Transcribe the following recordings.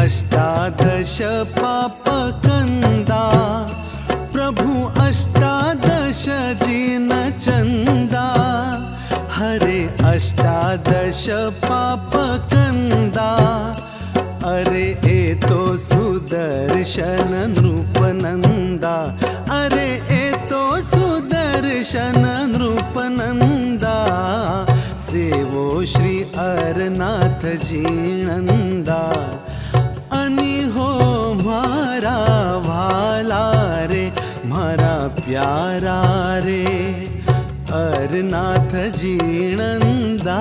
अष्टादश पापकंदा, प्रभु अष्टादश जिन चंदा। हरे अष्टादश पापकंदा, अरे ए तो सुदर्शन नृपनंदा, अरे ए तो सुदर्शन नृपनंदा। सेवो श्री अरनाथ जीनंदा, अनि हो मारा भाला रे, मारा प्यारा रे, अरनाथ जीनंदा।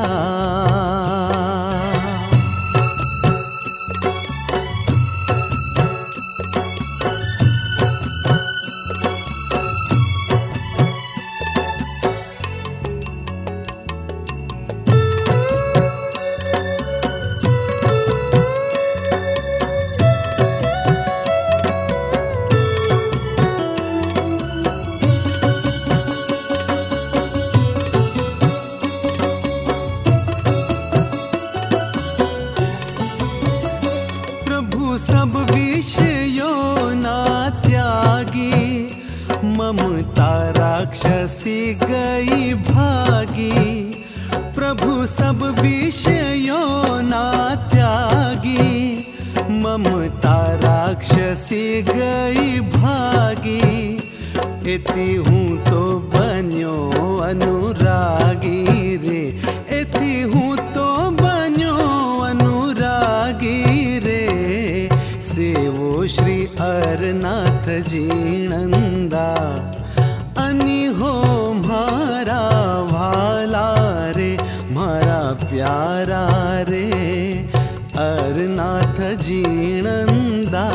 सब विषयों ना त्यागी, ममता राक्षसी गई भागी। प्रभु सब विषयों ना त्यागी, ममता राक्षसी गई भागी। एति हूँ तो बन्यो अनुरागी रे, एति हूँ तो बन्यो अनुरागी रे। सेवो श्री अरनाथ जीनंदा, अनि हो मारा भाला रे, मारा प्यारा रे, अरनाथ जीनंदा।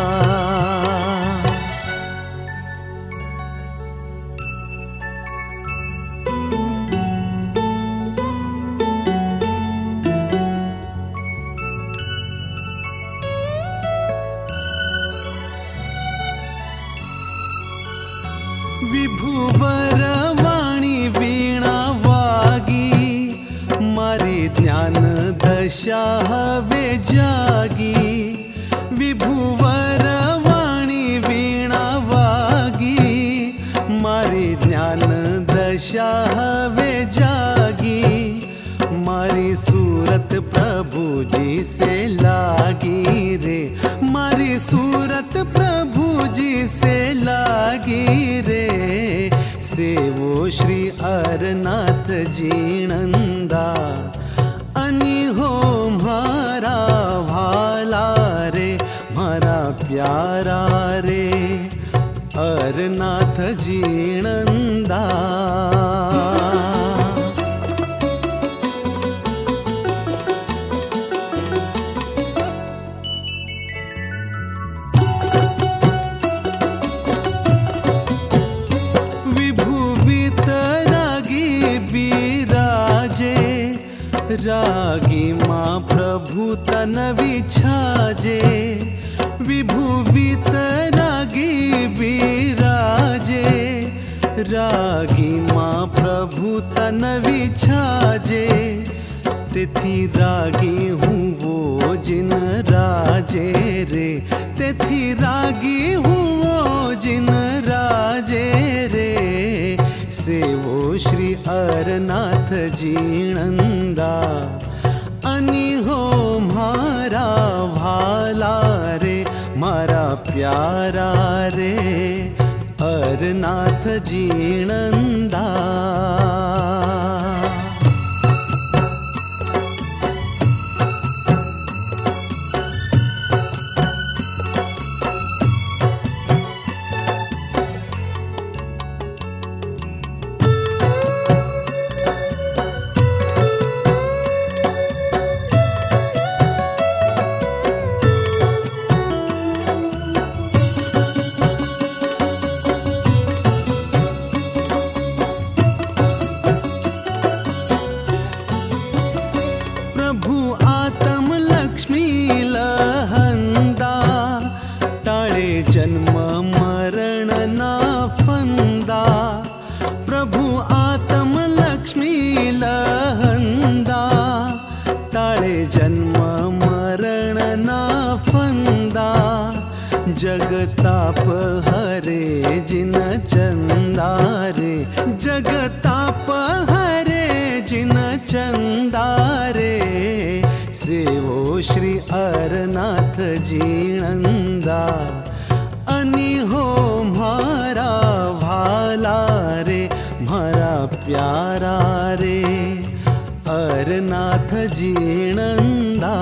विभुवर वाणी वीणा वागी, मारी ज्ञान दशा हवे जागी। विभुवर वाणी वीणा वागी, मारी ज्ञान दशा हवे जागी। मारी सूरत प्रभु जी से लागी रे, मारी सूरत प्रभु जी से लागी रे। सेवो श्री अरनाथ जीनंदा, अनि हो मारा भाला रे, मारा प्यारा रे, अरनाथ जीनंदा। रागी माँ प्रभु तन विछाजे, विभुवित रागी विराजे। रागी माँ प्रभु तन विछाजे, तिथि रागी हूँ वो जिन राजे रे, तिथि रागी हूँ वो जिन राजे रे। सेवो श्री अरनाथ जीनंदा, अनि हो मारा भाला रे, मारा प्यारा रे, अरनाथ जीनंदा। जन्म मरण ना फंदा, प्रभु आत्म लक्ष्मी लहंदा, टाळे जन्म मरण ना फंदा। जगताप हरे जिन चंदारे, जगताप हरे जिन चंदारे, सेवो श्री अरनाथ जीणंदा। अनि हो म्हारा भाला रे, म्हारा प्यारा रे, अरनाथ जीणंदा।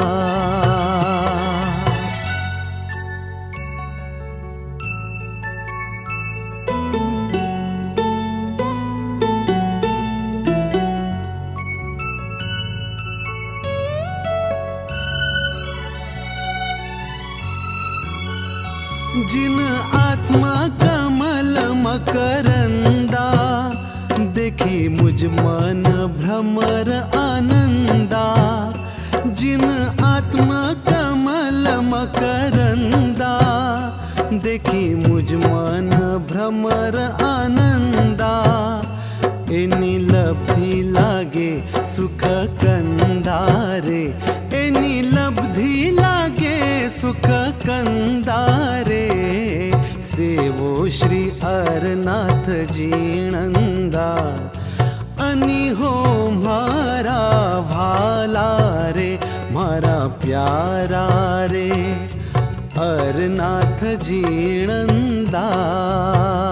जिन आत्मा कमल मकरंदा, देखी मुझ मन भ्रमर आनंदा। जिन आत्मा कमल मकरंदा, देखी मुझ मन भ्रमर आनंदा। एनी लब्धि लागे सुख कंदारे, एनी लब्धि लागे सुख कंदारे, सेवो श्री अरनाथ जीणंदा। अनि हो म्हारा भाला रे, म्हारा प्यारा रे, अरनाथ जीणंदा।